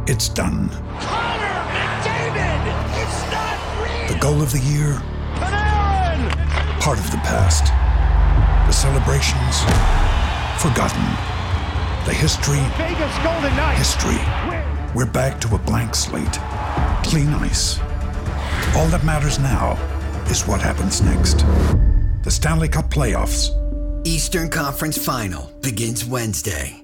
it's done. Connor McDavid! It's not real! The goal of the year? Panarin! Part of the past. The celebrations? Forgotten. The history? Vegas Golden Knights! History. We're back to a blank slate. Clean ice. All that matters now is what happens next. The Stanley Cup playoffs. Eastern Conference Final begins Wednesday.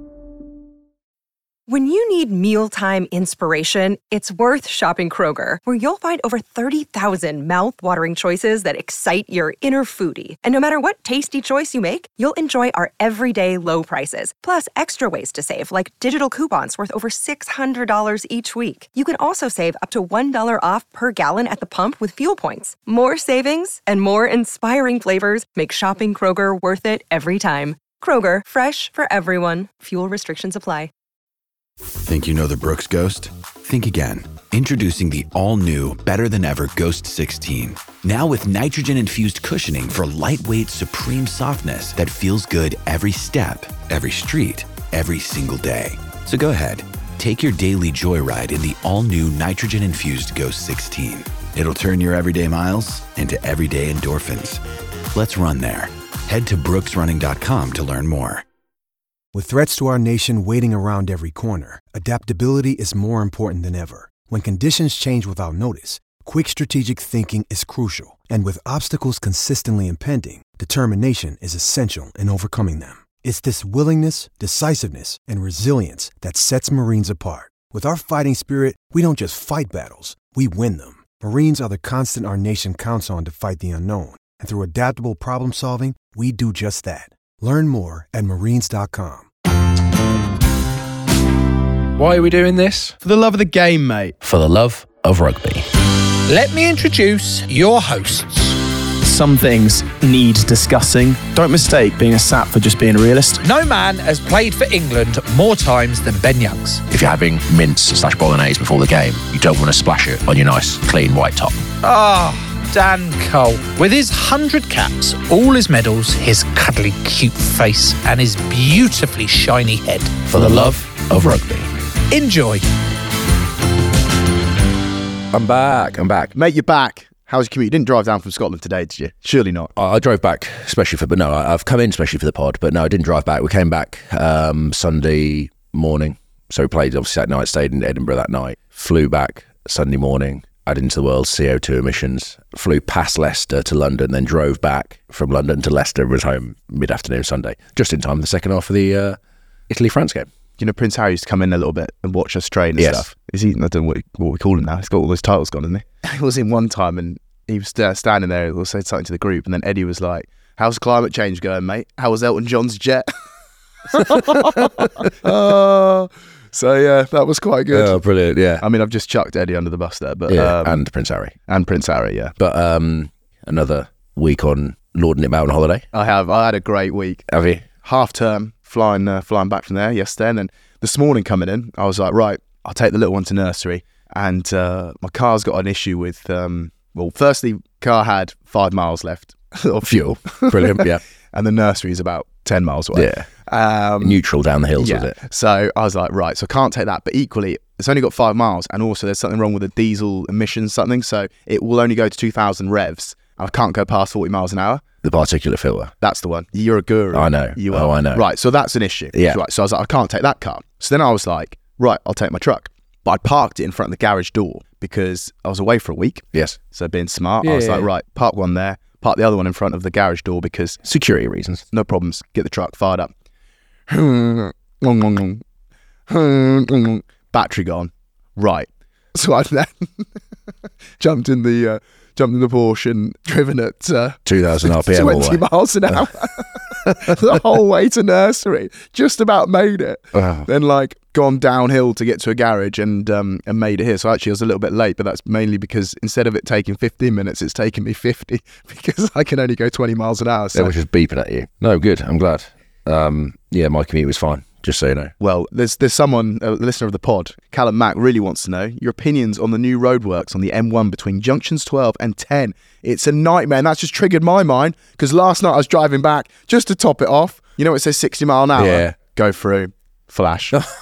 When you need mealtime inspiration, it's worth shopping Kroger, where you'll find over 30,000 mouth-watering choices that excite your inner foodie. And no matter what tasty choice you make, you'll enjoy our everyday low prices, plus extra ways to save, like digital coupons worth over $600 each week. You can also save up to $1 off per gallon at the pump with fuel points. More savings and more inspiring flavors make shopping Kroger worth it every time. Kroger, fresh for everyone. Fuel restrictions apply. Think you know the Brooks Ghost? Think again. Introducing the all-new, better-than-ever Ghost 16. Now with nitrogen-infused cushioning for lightweight, supreme softness that feels good every step, every street, every single day. So go ahead, take your daily joyride in the all-new nitrogen-infused Ghost 16. It'll turn your everyday miles into everyday endorphins. Let's run there. Head to brooksrunning.com to learn more. With threats to our nation waiting around every corner, adaptability is more important than ever. When conditions change without notice, quick strategic thinking is crucial. And with obstacles consistently impending, determination is essential in overcoming them. It's this willingness, decisiveness, and resilience that sets Marines apart. With our fighting spirit, we don't just fight battles, we win them. Marines are the constant our nation counts on to fight the unknown. And through adaptable problem solving, we do just that. Learn more at marines.com. Why are we doing this? For the love of the game, mate. For the love of rugby. Let me introduce your hosts. Some things need discussing. Don't mistake being a sap for just being a realist. No man has played for England more times than Ben Youngs. If you're having mince/bolognese before the game, you don't want to splash it on your nice, clean white top. Dan Cole. With his 100 caps, all his medals, his cuddly cute face, and his beautifully shiny head. For the love of rugby. Enjoy. I'm back. Mate, you're back. How's your commute? You didn't drive down from Scotland today, did you? Surely not. I drove back, I've come in especially for the pod, but no, I didn't drive back. We came back Sunday morning. So we played obviously that night, stayed in Edinburgh that night, flew back Sunday morning, added into the world's CO2 emissions, flew past Leicester to London, then drove back from London to Leicester, was home mid-afternoon Sunday, just in time for the second half of the Italy-France game. You know, Prince Harry used to come in a little bit and watch us train and stuff. Is he? I don't know what we call him now. He's got all those titles gone, hasn't he? He was in one time and he was standing there and said something to the group, and then Eddie was like, "How's climate change going, mate? How was Elton John's jet?" So yeah, that was quite good. Oh, brilliant, yeah. I mean, I've just chucked Eddie under the bus there, but and Prince Harry. Yeah. But another week on lording it about on holiday. I have. I had a great week. Have you? Half term, flying back from there yesterday, and then this morning coming in, I was like, right, I'll take the little one to nursery, and my car's got an issue with. Well, firstly, car had 5 miles left of fuel. Brilliant, yeah. And the nursery is about 10 miles away. Yeah. Neutral down the hills, was it? So I was like, right, so I can't take that. But equally, it's only got 5 miles, and also there's something wrong with the diesel emissions, so it will only go to 2,000 revs. I can't go past 40 miles an hour. The particulate filter. That's the one. You're a guru. I know. You are. I know. Right, so that's an issue. Yeah. Right, so I was like, I can't take that car. So then I was like, right, I'll take my truck. But I parked it in front of the garage door because I was away for a week. Yes. So being smart, I was like, right, park one there, park the other one in front of the garage door because... security reasons. No problems. Get the truck fired up. Battery gone. Right. So I then jumped in the Porsche and driven at 2,000 RPM 20 miles an hour the whole way to nursery. Just about made it. Wow. Then gone downhill to get to a garage and made it here. So actually I was a little bit late, but that's mainly because instead of it taking 15 minutes, it's taken me 50 because I can only go 20 miles an hour. So. It was just beeping at you. No, good. I'm glad. My commute was fine. Just so you know. Well, there's someone, a listener of the pod, Callum Mack, really wants to know your opinions on the new roadworks on the M1 between junctions 12 and 10. It's a nightmare, and that's just triggered my mind, because last night I was driving back, just to top it off, you know it says 60 mile an hour? Yeah. Go through, Flash. I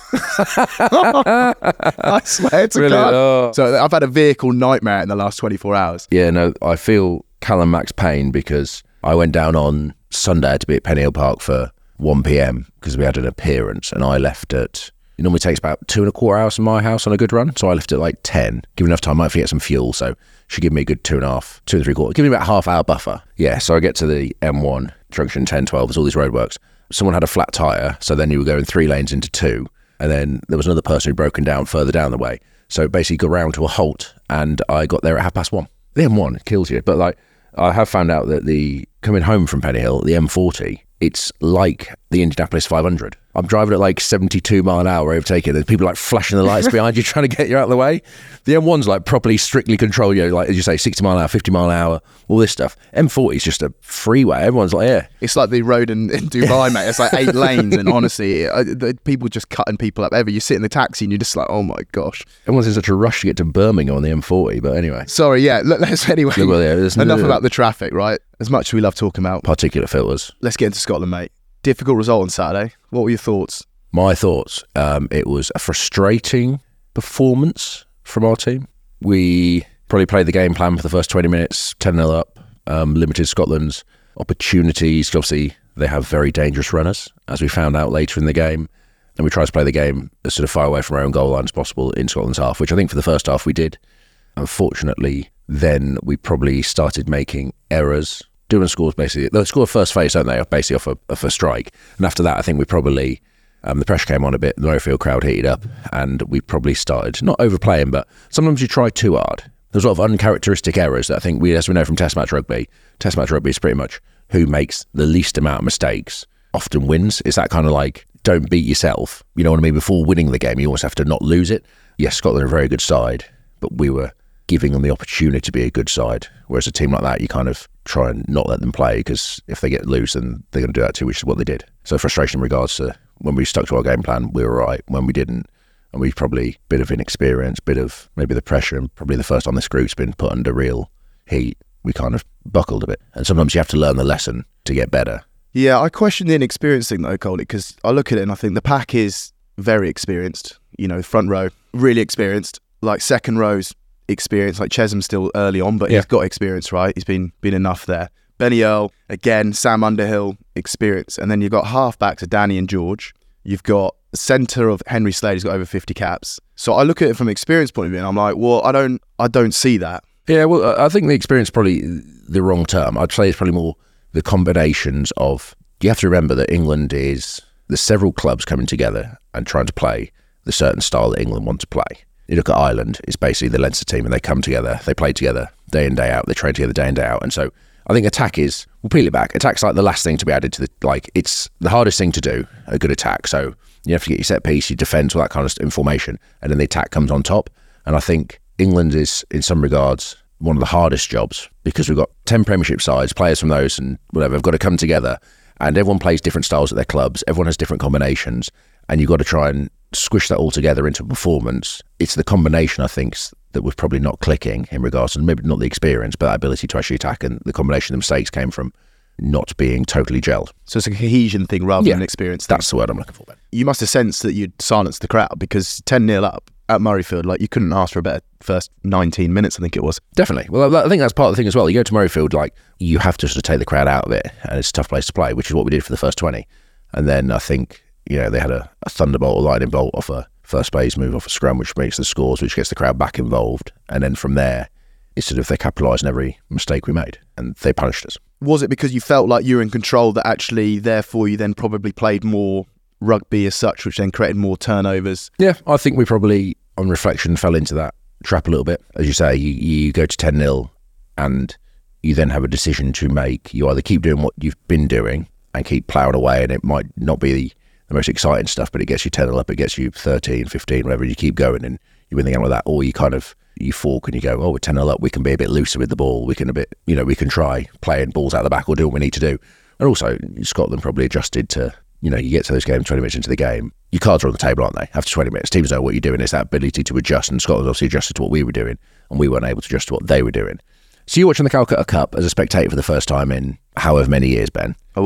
swear to Really? God. Oh. So I've had a vehicle nightmare in the last 24 hours. Yeah, no, I feel Callum Mack's pain because I went down on Sunday to be at Penny Hill Park for 1 p.m. because we had an appearance, and I left at, it normally takes about 2.25 hours from my house on a good run, so I left at like 10, give enough time, I might forget some fuel, so she give me a good 2.5, 2.75, give me about half hour buffer. Yeah, so I get to the M1, junction 10, 12, there's all these roadworks. Someone had a flat tyre, so then you were going 3 lanes into 2, and then there was another person who'd broken down further down the way. So basically got round to a halt, and I got there at 1:30. The M1 kills you, but like I have found out that the coming home from Penny Hill, the M40, it's like the Indianapolis 500. I'm driving at like 72 mile an hour overtaking. There's people like flashing the lights behind you trying to get you out of the way. The M1's like properly strictly control you, like as you say, 60 mile an hour, 50 mile an hour, all this stuff. M40 is just a freeway. Everyone's like, yeah. It's like the road in Dubai, mate. It's like 8 lanes, and honestly, people just cutting people up ever. You sit in the taxi and you're just like, oh my gosh. Everyone's in such a rush to get to Birmingham on the M40, but anyway. Sorry, yeah. Let's anyway. Well, yeah, enough about the traffic, right? As much as we love talking about particular filters. Let's get into Scotland, mate. Difficult result on Saturday. What were your thoughts? My thoughts, it was a frustrating performance from our team. We probably played the game plan for the first 20 minutes, 10-0 up, limited Scotland's opportunities. Obviously, they have very dangerous runners, as we found out later in the game. And we tried to play the game as sort of far away from our own goal line as possible in Scotland's half, which I think for the first half we did. Unfortunately, then we probably started making errors. Doing scores basically, they score first phase, don't they? Basically off a strike. And after that, I think we probably, the pressure came on a bit, the Murrayfield crowd heated up, and we probably started, not overplaying, but sometimes you try too hard. There's a lot of uncharacteristic errors that I think as we know from Test match rugby is pretty much who makes the least amount of mistakes often wins. It's that kind of like, don't beat yourself. You know what I mean? Before winning the game, you always have to not lose it. Yes, Scotland are a very good side, but we were giving them the opportunity to be a good side. Whereas a team like that, you kind of try and not let them play, because if they get loose, then they're going to do that too, which is what they did. So frustration in regards to when we stuck to our game plan, we were right. When we didn't, and we probably bit of inexperience, bit of maybe the pressure, and probably the first time this group's been put under real heat, we kind of buckled a bit. And sometimes you have to learn the lesson to get better. Yeah, I question the inexperienced thing though, Coley, because I look at it and I think the pack is very experienced. You know, front row, really experienced. Like second row's experience, like Chesham's still early on, but he's got experience, right? He's been enough there. Benny Earl, again, Sam Underhill, experience. And then you've got half-backs of Danny and George. You've got centre of Henry Slade, who's got over 50 caps. So I look at it from an experience point of view and I'm like, well, I don't see that. Yeah, well, I think the experience is probably the wrong term. I'd say it's probably more the combinations of, you have to remember that England there's several clubs coming together and trying to play the certain style that England want to play. You look at Ireland, it's basically the Leinster team, and they come together, they play together day in, day out, they train together day in, day out. And so I think attack is, we'll peel it back, attack's like the last thing to be added to the, like, it's the hardest thing to do, a good attack. So you have to get your set piece, your defence, all that kind of information, and then the attack comes on top. And I think England is, in some regards, one of the hardest jobs, because we've got 10 Premiership sides, players from those and whatever, have got to come together, and everyone plays different styles at their clubs, everyone has different combinations, and you've got to try and squish that all together into a performance. It's the combination, I think, that was probably not clicking in regards to maybe not the experience, but that ability to actually attack, and the combination of the mistakes came from not being totally gelled. So it's a cohesion thing rather than an experience thing. That's the word I'm looking for, Ben. You must have sensed that you'd silenced the crowd, because 10-0 up at Murrayfield, like, you couldn't ask for a better first 19 minutes, I think it was. Definitely. Well, I think that's part of the thing as well. You go to Murrayfield, like, you have to sort of take the crowd out of it, and it's a tough place to play, which is what we did for the first 20. And then I think, you know, they had a thunderbolt or lightning bolt off a first phase move off a scrum, which makes the scores, which gets the crowd back involved. And then from there, it's sort of they capitalised on every mistake we made, and they punished us. Was it because you felt like you were in control that actually, therefore, you then probably played more rugby as such, which then created more turnovers? Yeah, I think we probably, on reflection, fell into that trap a little bit. As you say, you go to 10-0 and you then have a decision to make. You either keep doing what you've been doing and keep ploughing away, and it might not be the most exciting stuff, but it gets you 10-0 up, it gets you 13, 15, whatever, you keep going and you win the game like that. Or you fork and you go, oh, we're 10-0 up, we can be a bit looser with the ball, we can we can try playing balls out the back or do what we need to do. And also, Scotland probably adjusted to, you get to those games 20 minutes into the game, your cards are on the table, aren't they? After 20 minutes, teams know what you're doing. It's that ability to adjust, and Scotland obviously adjusted to what we were doing, and we weren't able to adjust to what they were doing. So you're watching the Calcutta Cup as a spectator for the first time in however many years, Ben. I was.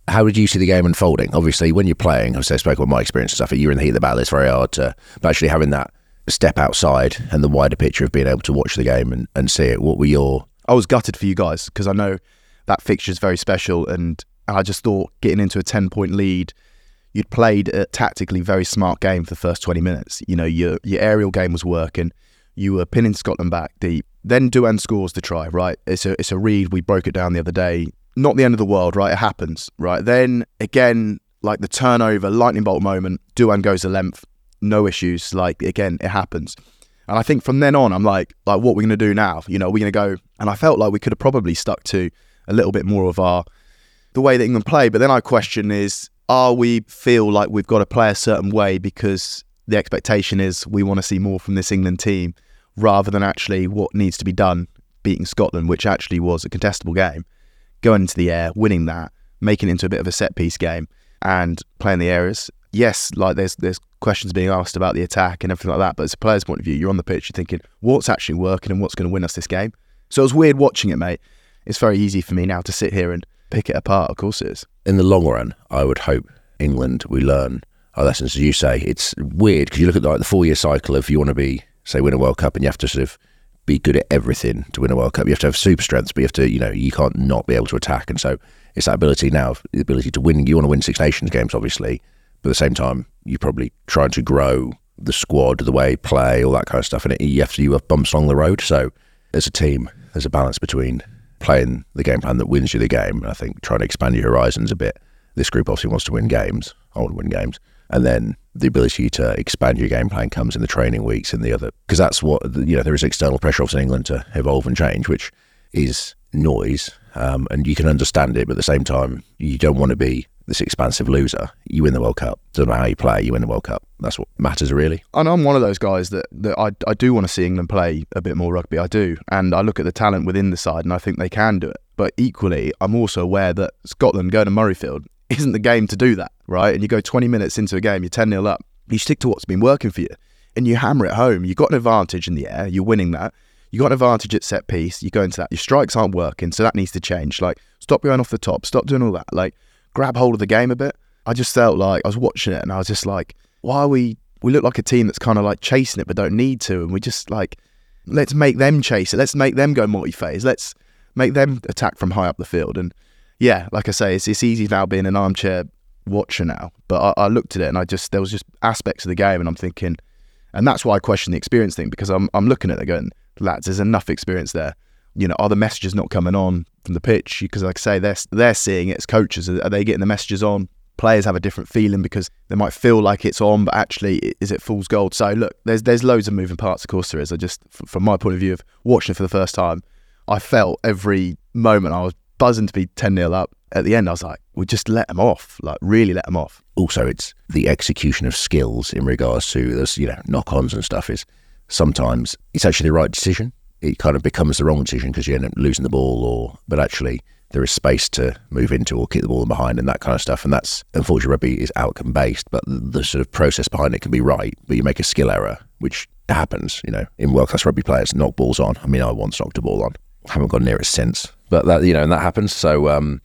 How did you see the game unfolding? Obviously, when you're playing, obviously I spoke about my experience and stuff, you're in the heat of the battle, it's very hard to, but actually having that step outside and the wider picture of being able to watch the game and see it, what were your... I was gutted for you guys because I know that fixture is very special, and I just thought getting into a 10-point lead, you'd played a tactically very smart game for the first 20 minutes. You know, your aerial game was working, you were pinning Scotland back deep. Then Douan scores the try, right? It's a read. We broke it down the other day. Not the end of the world, right? It happens, right? Then again, like the turnover, lightning bolt moment, Douan goes the length, no issues. Like again, it happens. And I think from then on, I'm like what we're going to do now? You know, we're going to go. And I felt like we could have probably stuck to a little bit more of the way that England play. But then I question is, we feel like we've got to play a certain way because the expectation is we want to see more from this England team, rather than actually what needs to be done, beating Scotland, which actually was a contestable game, going into the air, winning that, making it into a bit of a set-piece game and playing the areas. Yes, like there's questions being asked about the attack and everything like that, but as a player's point of view, you're on the pitch, you're thinking, what's actually working and what's going to win us this game? So it was weird watching it, mate. It's very easy for me now to sit here and pick it apart, of course it is. In the long run, I would hope England, we learn our lessons, as you say. It's weird because you look at like the 4-year cycle of you want to be, say, win a World Cup, and you have to sort of be good at everything to win a World Cup. You have to have super strengths, but you have to, you can't not be able to attack. And so it's that ability now, the ability to win. You want to win Six Nations games, obviously, but at the same time, you're probably trying to grow the squad, the way play, all that kind of stuff. And you have bumps along the road. So as a team, there's a balance between playing the game plan that wins you the game, and I think trying to expand your horizons a bit. This group obviously wants to win games. I want to win games. And then the ability to expand your game plan comes in the training weeks and the other, because that's what, there is external pressure obviously in England to evolve and change, which is noise, and you can understand it, but at the same time, you don't want to be this expansive loser. You win the World Cup. Doesn't matter how you play, you win the World Cup. That's what matters, really. And I'm one of those guys that I do want to see England play a bit more rugby. I do. And I look at the talent within the side and I think they can do it. But equally, I'm also aware that Scotland going to Murrayfield isn't the game to do that, right? And you go 20 minutes into a game, you're 10-0 up. You stick to what's been working for you and you hammer it home. You've got an advantage in the air. You're winning that. You got an advantage at set piece. You go into that. Your strikes aren't working, so that needs to change. Like, stop going off the top. Stop doing all that. Like, grab hold of the game a bit. I just felt like I was watching it and I was just like, why are we look like a team that's kind of like chasing it but don't need to, and we just like, let's make them chase it. Let's make them go multi-phase. Let's make them attack from high up the field. And yeah, like I say, it's easy now being an armchair watcher now, but I looked at it and there was just aspects of the game and I'm thinking, and that's why I question the experience thing, because I'm looking at it going, lads, there's enough experience there. Are the messages not coming on from the pitch? Because like I say, they're seeing it as coaches. Are they getting the messages on? Players have a different feeling because they might feel like it's on, but actually, is it fool's gold? So look, there's loads of moving parts, of course there is. I just, from my point of view of watching it for the first time, I felt every moment I was buzzing to be 10-0 up. At the end, I was like, we just let them off, like really let them off. Also, it's the execution of skills in regards to this, knock-ons and stuff is sometimes it's actually the right decision. It kind of becomes the wrong decision because you end up losing the ball, but actually there is space to move into or kick the ball in behind and that kind of stuff. And that's, unfortunately, rugby is outcome based, but the sort of process behind it can be right, but you make a skill error, which happens, in world-class rugby players, knock balls on. I mean, I once knocked a ball on. I haven't gone near it since, but that, and that happens. So, and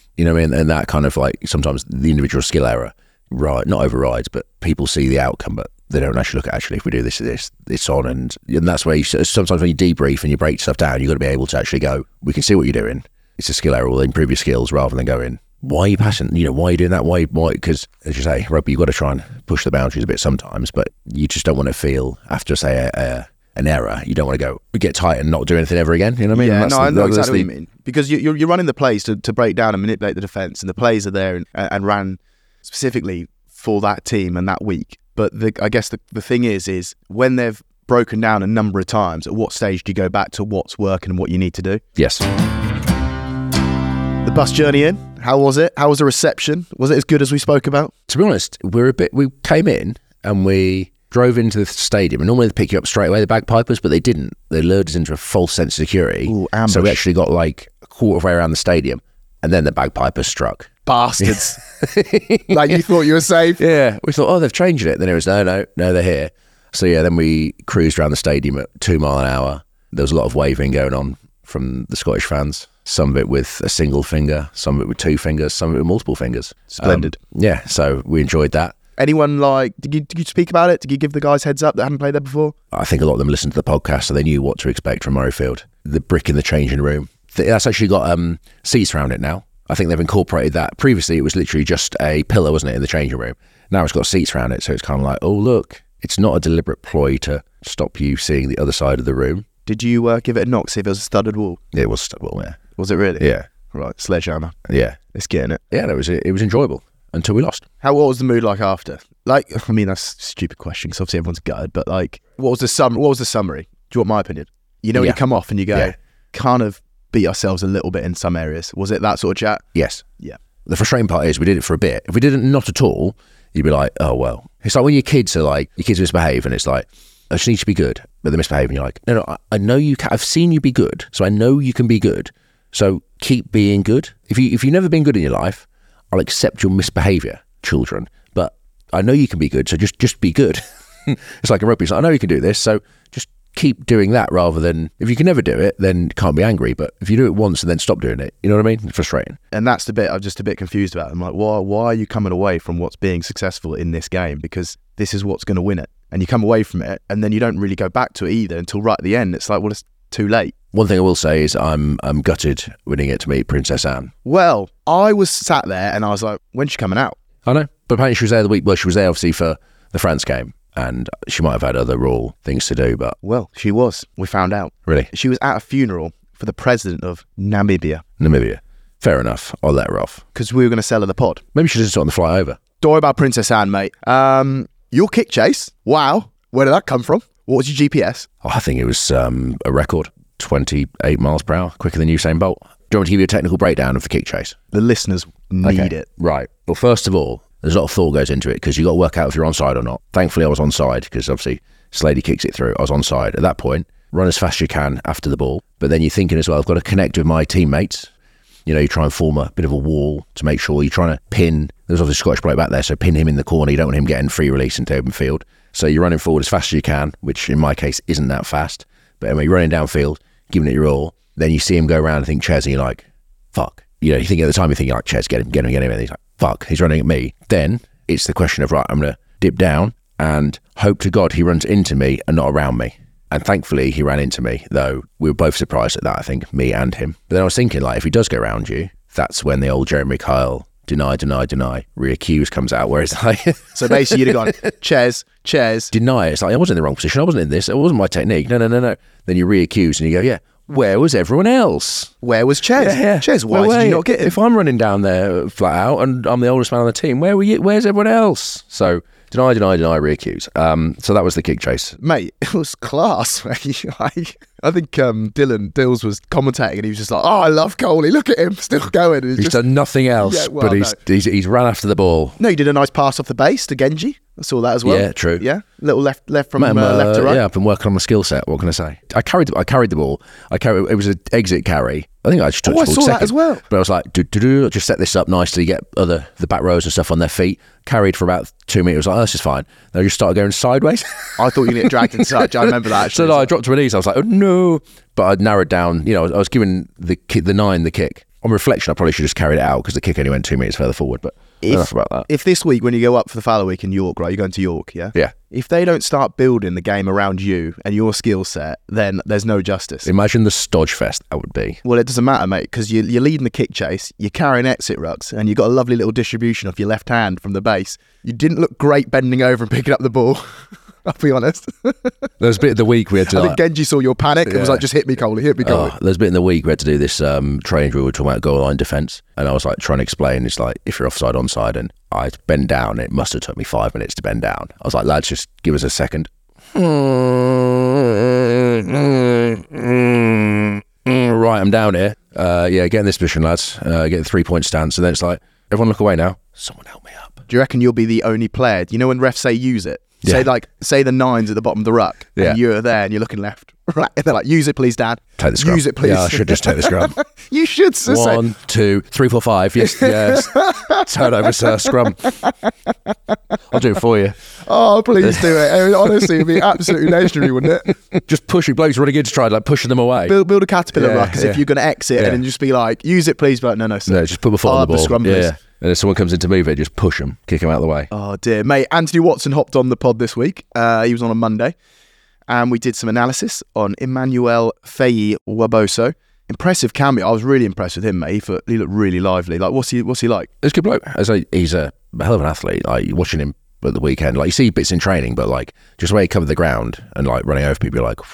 that kind of like sometimes the individual skill error, right, not overrides, but people see the outcome, but they don't actually look at, if we do this, it's on. And that's where sometimes when you debrief and you break stuff down, you've got to be able to actually go, we can see what you're doing. It's a skill error, we'll improve your skills, rather than going, why are you passing? Why are you doing that? Why? Because, as you say, rugby, you've got to try and push the boundaries a bit sometimes, but you just don't want to feel, after, say, an error, you don't want to go, get tight and not do anything ever again. You know what I mean? Yeah, I know exactly what you mean. Because you're running the plays to break down and manipulate the defence, and the plays are there and ran specifically for that team and that week. But I guess the thing is when they've broken down a number of times, at what stage do you go back to what's working and what you need to do? Yes. The bus journey in, how was it? How was the reception? Was it as good as we spoke about? To be honest, we came in and we drove into the stadium, and normally they pick you up straight away, the bagpipers, but they didn't. They lured us into a false sense of security. Ooh, ambush. So we actually got like a quarter of the way around the stadium, and then the bagpipers struck. Bastards. Like you thought you were safe? Yeah. We thought, they've changed it. Then it was, no, they're here. So yeah, then we cruised around the stadium at 2 miles an hour. There was a lot of waving going on from the Scottish fans. some of it with a single finger, some of it with 2 fingers, some of it with multiple fingers. Splendid. Yeah, so we enjoyed that. Anyone did you speak about it? Did you give the guys heads up that hadn't played there before? I think a lot of them listened to the podcast, so they knew what to expect from Murrayfield. The brick in the changing room. That's actually got seats around it now. I think they've incorporated that. Previously, it was literally just a pillar, wasn't it, in the changing room. Now it's got seats around it, so it's kind of like, oh, look, it's not a deliberate ploy to stop you seeing the other side of the room. Did you give it a knock, see if it was a studded wall? It was a studded wall, yeah. Was it really? Yeah. Right, sledgehammer. Yeah. It's getting it. Yeah, it was enjoyable until we lost. What was the mood like after? Like, I mean, that's a stupid question because obviously everyone's gutted, but like, what was the summary? Do you want my opinion? You know, when you come off and you go, kind of beat ourselves a little bit in some areas. Was it that sort of chat? Yes. Yeah. The frustrating part is we did it for a bit. If we didn't, not at all, you'd be like, oh, well. It's like when your kids misbehave and it's like, I just need you to be good, but they misbehave and you're like, no, I know you can. I've seen you be good, so I know you can be good. So keep being good. If you've never been good in your life, I'll accept your misbehaviour, children. But I know you can be good, so just be good. It's like a rugby. It's like, I know you can do this, so just keep doing that rather than, if you can never do it, then can't be angry. But if you do it once and then stop doing it, you know what I mean? It's frustrating. And that's the bit I'm just a bit confused about. I'm like, why are you coming away from what's being successful in this game? Because this is what's going to win it. And you come away from it and then you don't really go back to it either until right at the end. It's like, well, it's too late. One thing I will say is I'm gutted we didn't get to meet Princess Anne. Well, I was sat there and I was like, when's she coming out? I know, but apparently she was there the week. Well, she was there obviously for the France game, and she might have had other royal things to do. But well, she was. We found out. Really? She was at a funeral for the president of Namibia. Fair enough. I'll let her off because we were going to sell her the pod. Maybe she doesn't on the flight over. Don't worry about Princess Anne, mate. Your kick chase. Wow. Where did that come from? What was your GPS? Oh, I think it was a record. 28 miles per hour, quicker than Usain Bolt. Do you want me to give you a technical breakdown of the kick chase? The listeners need it. Right. Well, first of all, there's a lot of thought goes into it because you got to work out if you're onside or not. Thankfully, I was onside because obviously Slady kicks it through. I was onside. At that point, run as fast as you can after the ball. But then you're thinking as well, I've got to connect with my teammates. You know, you try and form a bit of a wall to make sure you're trying to pin. There's obviously a Scottish bloke back there, so pin him in the corner. You don't want him getting free release into open field. So you're running forward as fast as you can, which in my case isn't that fast. But anyway, you're running downfield, giving it your all. Then you see him go around and think Ches, and you're like, fuck. You know, you think at the time, you're thinking like, Ches, get him. And he's like, fuck, he's running at me. Then it's the question of, right, I'm going to dip down and hope to God he runs into me and not around me. And thankfully, he ran into me, though we were both surprised at that, I think, me and him. But then I was thinking, like, if he does go around you, that's when the old Jeremy Kyle deny, reaccuse comes out, where it's like... So basically you'd have gone, Ches. Deny. It's like, I wasn't in the wrong position. I wasn't in this. It wasn't my technique. No. Then you reaccuse and you go, yeah, where was everyone else? Where was Ches? Yeah. Ches, why did you not get him? If I'm running down there flat out and I'm the oldest man on the team, where were you? Where's everyone else? So... Deny, reaccuse. So that was the kick chase. Mate, it was class. I think Dylan Dills was commentating and he was just like, oh, I love Coley. Look at him, still going. He's done nothing else, but he's ran after the ball. No, he did a nice pass off the base to Genji. I saw that as well. Yeah, true. Yeah, little left from left to right. Yeah, I've been working on my skill set. What can I say? I carried the ball. It was an exit carry. I think I just touched the ball saw that as well. But I was like, just set this up nicely, get the back rows and stuff on their feet. Carried for about 2 meters. Like, oh, this is fine. Then I just started going sideways. I thought you were going to get dragged in such. I remember that actually. So I dropped to my knees. I was like, oh no. But I'd narrowed down. You know, I was giving the 9 the kick. On reflection, I probably should have just carried it out because the kick only went 2 meters further forward. But enough about that. If this week, when you go up for the Fallow week in York, right, you're going to York, yeah? Yeah. If they don't start building the game around you and your skill set, then there's no justice. Imagine the stodge fest that would be. Well, it doesn't matter, mate, because you're leading the kick chase, you're carrying exit rucks, and you've got a lovely little distribution off your left hand from the base. You didn't look great bending over and picking up the ball. I'll be honest. There's a bit of the week we had to... I think Genji saw your panic and was like, just hit me, Coley, hit me, Coley. There's a bit in the week we had to do this training drill. We were talking about goal line defence. And I was like trying to explain, it's like, if you're offside, onside, and I bend down, it must have took me 5 minutes to bend down. I was like, lads, just give us a second. Right, I'm down here. Get in this position, lads. Get the 3-point stance. And then it's like, everyone look away now. Someone help me up. Do you reckon you'll be the only player? You know when refs say use it? Say the 9's at the bottom of the ruck, and you're there, and you're looking left, right, and they're like, use it, please, Dad. Take the scrum. Use it, please. Yeah, I should just take the scrum. You should. 1, 2, 3, 4, 5. Yes. Turn over, sir. Scrum. I'll do it for you. Oh, please do it. I mean, honestly, it'd be absolutely legendary, wouldn't it? Just pushing blokes really good to try like pushing them away. Build a caterpillar ruck as if you're going to exit, and then just be like, use it, please. But no, sir. No, just put my foot on the ball. Scrum, please. And if someone comes in to move it, just push them, kick them out of the way. Oh dear, mate. Anthony Watson hopped on the pod this week. He was on Monday, and we did some analysis on Emmanuel Faye-Waboso. Impressive cameo. I was really impressed with him, mate. He looked really lively. Like, what's he like? He's a good bloke. He's a hell of an athlete. Like, watching him at the weekend, like you see bits in training, but like just the way he covered the ground and like running over people, you're like,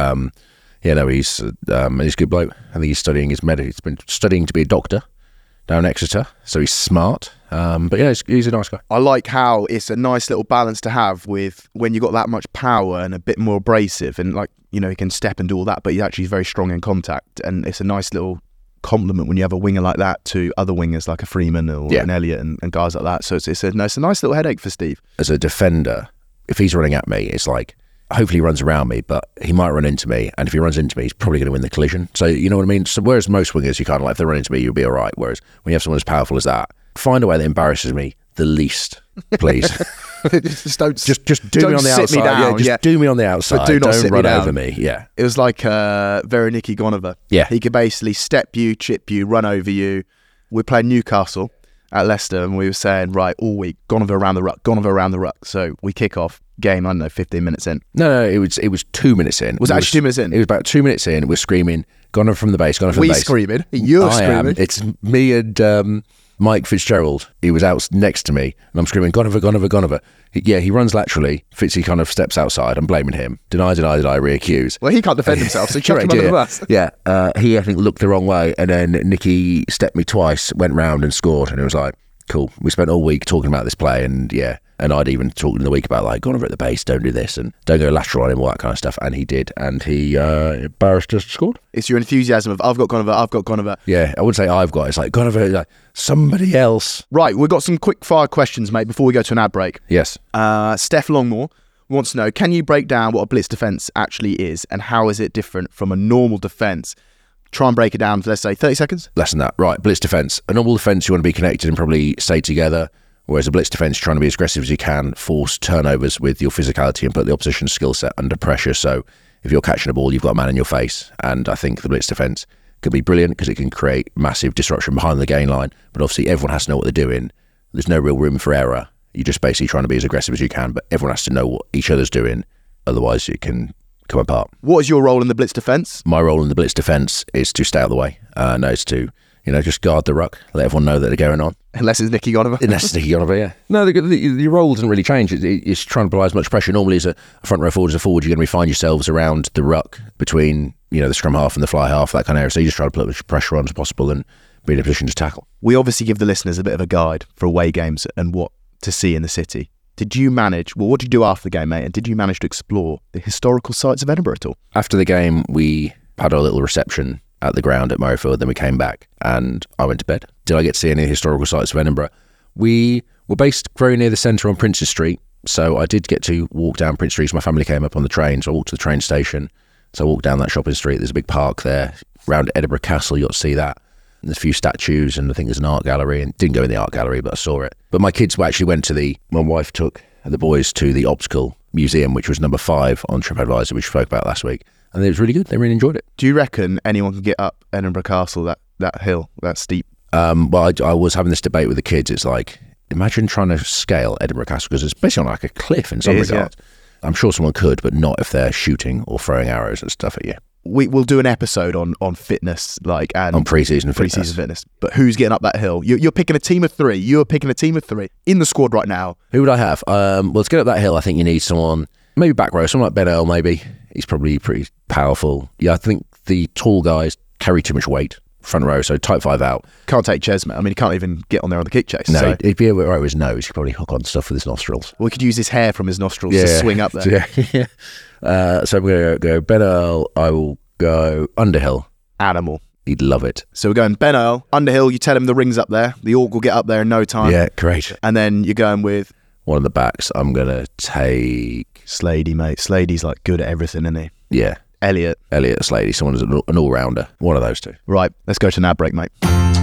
he's a good bloke. I think he's studying his medical. He's been studying to be a doctor down in Exeter, so he's smart. But yeah, he's a nice guy. I like how it's a nice little balance to have with when you got that much power and a bit more abrasive, and like, you know, he can step and do all that, but he's actually very strong in contact, and it's a nice little compliment when you have a winger like that to other wingers like a Freeman or an Elliott and guys like that. So it's a nice little headache for Steve. As a defender, if he's running at me, it's like, hopefully he runs around me, but he might run into me, and if he runs into me, he's probably going to win the collision. So you know what I mean? So whereas most wingers, you kind of like, if they run into me, you'll be all right. Whereas when you have someone as powerful as that, find a way that embarrasses me the least, please. just do me on the outside. Sit me down. Do me on the outside. But don't run over me. Yeah. It was like Veroniki Gonova. Yeah. He could basically step you, chip you, run over you. We're playing Newcastle at Leicester, and we were saying, right, all week, Gonova around the ruck. So we kick off game, I don't know, 15 minutes in. No, it was 2 minutes in. Was it actually 2 minutes in? It was about 2 minutes in. We're screaming, Gonova from the base, Gonova from the base. Screaming? You're screaming? It's me and Mike Fitzgerald. He was out next to me, and I'm screaming, Gonova. He runs laterally. Fitzy kind of steps outside. I'm blaming him. Deny, re-accuse. Well, he can't defend himself, so chuck him under the bus. Yeah, he, I think, looked the wrong way, and then Nicky stepped me twice, went round and scored, and it was like, cool. We spent all week talking about this play, and I'd even talked in the week about like, go over at the base, don't do this, and don't go lateral on him, all that kind of stuff. And he did, and he Barrister scored. It's your enthusiasm of I've got Gonova. Yeah, I wouldn't say I've got. It's like Gonova, like somebody else. Right, we've got some quick fire questions, mate, before we go to an ad break. Yes. Steph Longmore wants to know: can you break down what a blitz defence actually is, and how is it different from a normal defence? Try and break it down for, let's say, 30 seconds. Less than that. Right, blitz defence. A normal defence, you want to be connected and probably stay together. Whereas a blitz defence, you're trying to be as aggressive as you can, force turnovers with your physicality and put the opposition's skill set under pressure. So if you're catching a ball, you've got a man in your face. And I think the blitz defence can be brilliant because it can create massive disruption behind the gain line. But obviously everyone has to know what they're doing. There's no real room for error. You're just basically trying to be as aggressive as you can, but everyone has to know what each other's doing. Otherwise it can come apart. What is your role in the blitz defence? My role in the blitz defence is to stay out of the way. It's to, just guard the ruck, let everyone know that they're going on. Unless it's Nicky Gonova. Yeah. No, the role doesn't really change. It's trying to apply as much pressure. Normally, as a front row forward, as a forward, you're going to find yourselves around the ruck between, the scrum half and the fly half, that kind of area. So you just try to put as much pressure on as possible and be in a position to tackle. We obviously give the listeners a bit of a guide for away games and what to see in the city. Did you manage, what did you do after the game, mate? And did you manage to explore the historical sites of Edinburgh at all? After the game, we had our little reception at the ground at Murrayfield, then we came back and I went to bed. Did I get to see any historical sites of Edinburgh? We were based very near the centre on Princes Street, so I did get to walk down Prince Street. So my family came up on the train, so I walked to the train station. So I walked down that shopping street. There's a big park there. Round Edinburgh Castle, you got to see that. And there's a few statues, and I think there's an art gallery, and didn't go in the art gallery, but I saw it. But my kids actually went to my wife took the boys to the Optical Museum, which was number 5 on TripAdvisor, which we spoke about last week. And it was really good. They really enjoyed it. Do you reckon anyone can get up Edinburgh Castle, that hill, that steep? Well, I was having this debate with the kids. It's like, imagine trying to scale Edinburgh Castle, because it's basically on like a cliff in some regards. Yeah. I'm sure someone could, but not if they're shooting or throwing arrows and stuff at you. We'll do an episode on fitness, and on pre-season fitness. But who's getting up that hill? You're picking a team of 3. You're picking a team of 3 in the squad right now. Who would I have? Well, to get up that hill, I think you need someone, maybe back row, someone like Ben Earl, maybe. He's probably pretty powerful. Yeah, I think the tall guys carry too much weight. Front row, so type 5 out. Can't take Chesmet. I mean, he can't even get on there on the kick chase. No, so. he'd be right with his nose. He could probably hook on stuff with his nostrils. Well, he could use his hair from his nostrils to swing up there. Yeah. So I'm going to go Ben Earl. I will go Underhill. Animal. He'd love it. So we're going Ben Earl, Underhill. You tell him the ring's up there. The orc will get up there in no time. Yeah, great. And then you're going with one of the backs, I'm going to take... Slady, mate. Slady's like good at everything, isn't he? Yeah. Elliot, Slady, someone who's an all-rounder. One of those two. Right, let's go to an ad break, mate.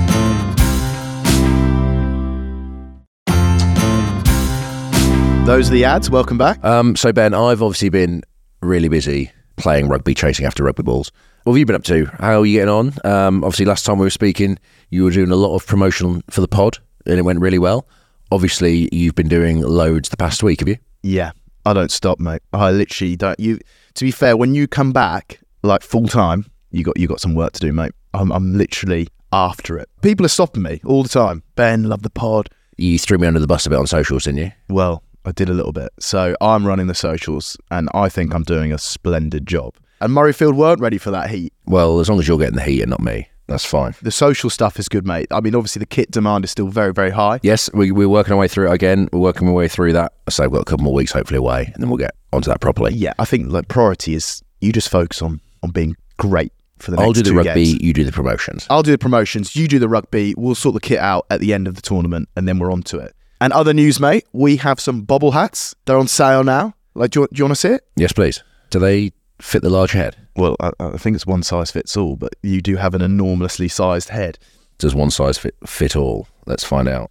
Those are the ads. Welcome back. So, Ben, I've obviously been really busy playing rugby, chasing after rugby balls. What have you been up to? How are you getting on? Obviously, last time we were speaking, you were doing a lot of promotion for the pod, and it went really well. Obviously, you've been doing loads the past week, have you? Yeah, I don't stop, mate. I literally don't. To be fair, when you come back like full time, you got some work to do, mate. I'm literally after it. People are stopping me all the time. Ben, love the pod. You threw me under the bus a bit on socials, didn't you? Well, I did a little bit. So I'm running the socials, and I think I'm doing a splendid job. And Murrayfield weren't ready for that heat. Well, as long as you're getting the heat and not me, that's fine. The social stuff is good, mate. I mean, obviously the kit demand is still very, very high. Yes, we're working our way through it again. We're working our way through that. So I've got a couple more weeks hopefully away, and then we'll get onto that properly. Yeah, I think like priority is you just focus on being great for the next 2 I'll do the rugby, games. you do the promotions. I'll do the promotions, you do the rugby. We'll sort the kit out at the end of the tournament, and then we're on to it. And other news, mate, we have some bobble hats. They're on sale now. Like, do you want to see it? Yes, please. Do they fit the large head? Well, I think it's one size fits all, but you do have an enormously sized head. Does one size fit all? Let's find out.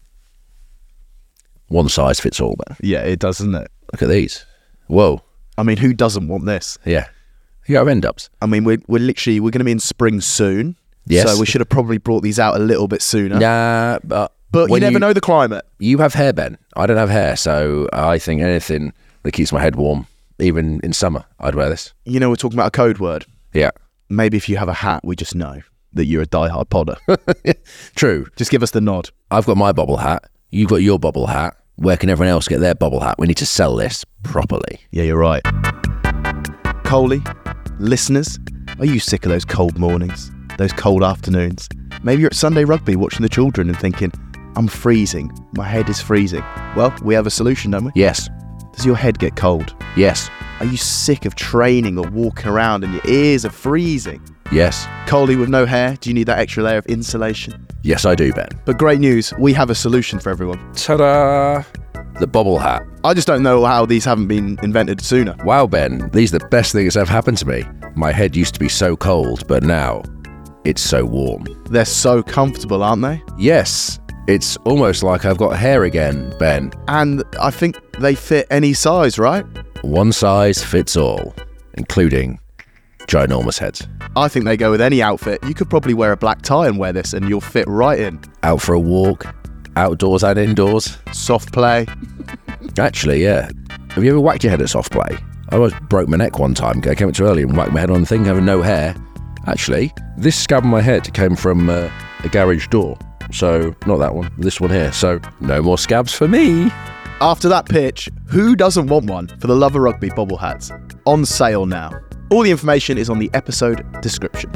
One size fits all, man. Yeah, it does, doesn't it? Look at these. Whoa. I mean, who doesn't want this? Yeah. You have end-ups. I mean, we're going to be in spring soon. Yes. So we should have probably brought these out a little bit sooner. Yeah, but you never know the climate. You have hair, Ben. I don't have hair, so I think anything that keeps my head warm, even in summer, I'd wear this. You know, we're talking about a code word. Yeah. Maybe if you have a hat, we just know that you're a diehard podder. True. Just give us the nod. I've got my bobble hat. You've got your bobble hat. Where can everyone else get their bobble hat? We need to sell this properly. Yeah, you're right. Coley, listeners, are you sick of those cold mornings? Those cold afternoons? Maybe you're at Sunday Rugby watching the children and thinking, I'm freezing. My head is freezing. Well, we have a solution, don't we? Yes. Does your head get cold? Yes. Are you sick of training or walking around and your ears are freezing? Yes. Coley with no hair, do you need that extra layer of insulation? Yes, I do, Ben. But great news, we have a solution for everyone. Ta-da! The bobble hat. I just don't know how these haven't been invented sooner. Wow, Ben, these are the best things that have happened to me. My head used to be so cold, but now it's so warm. They're so comfortable, aren't they? Yes. It's almost like I've got hair again, Ben. And I think they fit any size, right? One size fits all, including ginormous heads. I think they go with any outfit. You could probably wear a black tie and wear this and you'll fit right in. Out for a walk, outdoors and indoors. Soft play. Actually, yeah. Have you ever whacked your head at soft play? I almost broke my neck one time. I came up too early and whacked my head on the thing, having no hair. Actually, this scab on my head came from a garage door. So, not that one, this one here. So, no more scabs for me. After that pitch, who doesn't want one for the Love of Rugby bobble hats? On sale now. All the information is on the episode description.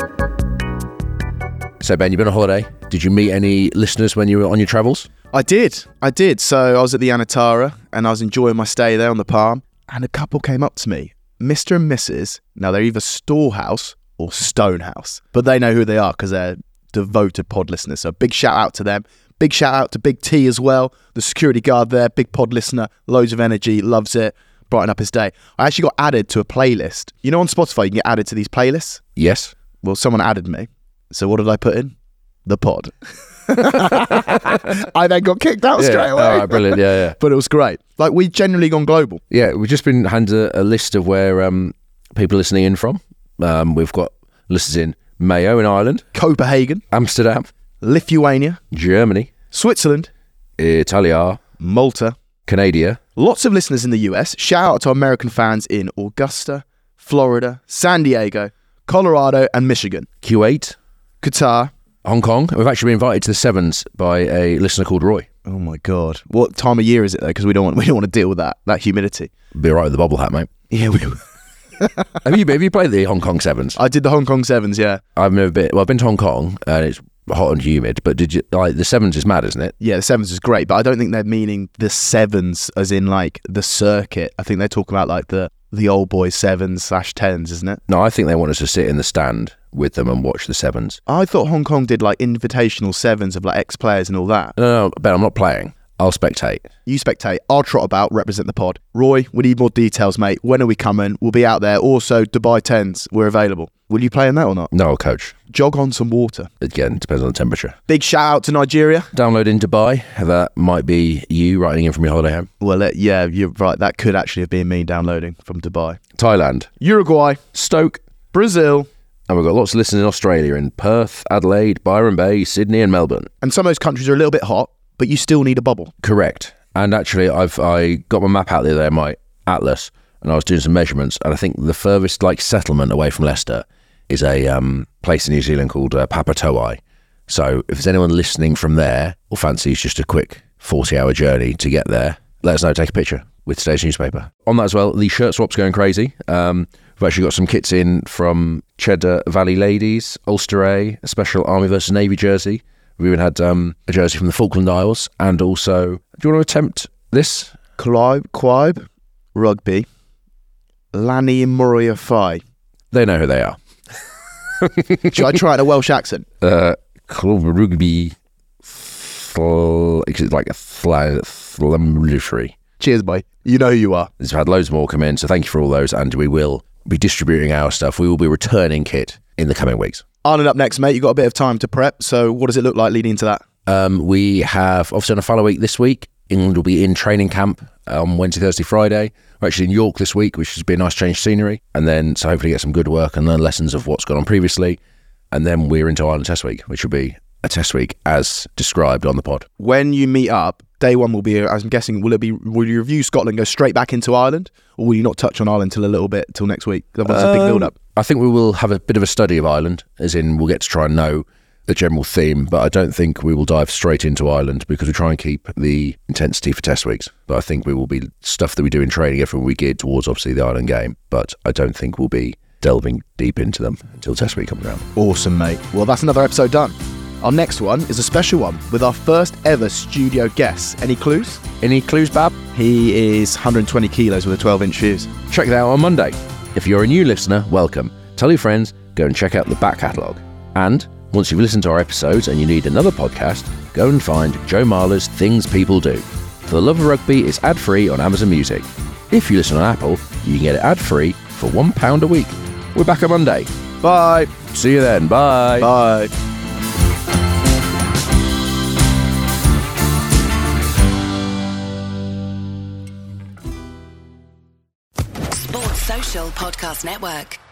So, Ben, you've been on holiday. Did you meet any listeners when you were on your travels? I did. So, I was at the Anatara and I was enjoying my stay there on the Palm. And a couple came up to me, Mr. and Mrs. Now, they're either Storehouse or Stonehouse. But they know who they are because they're devoted pod listeners. So, big shout out to them. Big shout out to Big T as well, the security guard there, big pod listener, loads of energy, loves it, brighten up his day. I actually got added to a playlist. You know on Spotify you can get added to these playlists? Yes. Well, someone added me. So what did I put in? The pod. I then got kicked out straight away. All right, brilliant, yeah. But it was great. Like, we've generally gone global. Yeah, we've just been handed a list of where people are listening in from. We've got listeners in Mayo in Ireland, Copenhagen, Amsterdam, Lithuania, Germany, Switzerland, Italia, Malta, Canada. Lots of listeners in the US. Shout out to American fans in Augusta, Florida, San Diego, Colorado and Michigan. Kuwait, Qatar, Hong Kong. We've actually been invited to the Sevens by a listener called Roy. Oh my God. What time of year is it though? Because we don't want to deal with that humidity. Be right with the bobble hat, mate. Yeah, we have you played the Hong Kong Sevens? I did the Hong Kong Sevens, yeah. I've been to Hong Kong and it's hot and humid, but did you like the Sevens is mad, isn't it? Yeah, the Sevens is great, but I don't think they're meaning the Sevens as in like the circuit. I think they're talking about like the old boys 7s/10s, isn't it? No, I think they want us to sit in the stand with them and watch the Sevens. I thought Hong Kong did like invitational Sevens of like ex-players and all that. No, Ben, I'm not playing. I'll spectate. You spectate. I'll trot about, represent the pod. Roy, we need more details, mate. When are we coming? We'll be out there. Also, Dubai 10s, we're available. Will you play in that or not? No, I'll coach. Jog on some water. Again, depends on the temperature. Big shout out to Nigeria. Download in Dubai. That might be you writing in from your holiday home. Well, yeah, you're right. That could actually have been me downloading from Dubai. Thailand. Uruguay. Stoke. Brazil. And we've got lots of listeners in Australia, in Perth, Adelaide, Byron Bay, Sydney and Melbourne. And some of those countries are a little bit hot, but you still need a bubble. Correct. And actually, I got my map out the other day, my atlas, and I was doing some measurements, and I think the furthest settlement away from Leicester is a place in New Zealand called Papatoai. So if there's anyone listening from there or fancies just a quick 40-hour journey to get there, let us know, take a picture with today's newspaper. On that as well, the shirt swap's going crazy. We've actually got some kits in from Cheddar Valley Ladies, Ulster A, a special Army versus Navy jersey. We even had a jersey from the Falkland Isles, and also, do you want to attempt this? Quaib, Rugby, Lanny Moria Fai. They know who they are. Should I try it in a Welsh accent? Club Rugby, it's like a Thlamlifry. Cheers, boy. You know who you are. We've had loads more come in, so thank you for all those, and we will be distributing our stuff. We will be returning kit in the coming weeks. Ireland up next, mate. You've got a bit of time to prep, so what does it look like leading into that? We have, obviously on a Fallow week this week, England will be in training camp on Wednesday, Thursday, Friday. We're actually in York this week, which has been a nice change of scenery, and then so hopefully get some good work and learn lessons of what's gone on previously, and then we're into Ireland Test Week, which will be a Test Week as described on the pod. When you meet up, day one will be, I'm guessing, will you review Scotland, go straight back into Ireland, or will you not touch on Ireland till next week? That's a big build-up. I think we will have a bit of a study of Ireland, as in we'll get to try and know the general theme, but I don't think we will dive straight into Ireland because we try and keep the intensity for test weeks. But I think we will be stuff that we do in training every week geared towards obviously the Ireland game, but I don't think we'll be delving deep into them until test week comes around. Awesome, mate. Well, that's another episode done. Our next one is a special one with our first ever studio guest. Any clues? Any clues, Bab? He is 120 kilos with a 12-inch fuse. Check that out on Monday. If you're a new listener, welcome. Tell your friends, go and check out the back catalogue. And once you've listened to our episodes and you need another podcast, go and find Joe Marler's Things People Do. For the Love of Rugby is ad-free on Amazon Music. If you listen on Apple, you can get it ad-free for £1 a week. We're back on Monday. Bye. See you then. Bye. Bye. Sports Social Podcast Network.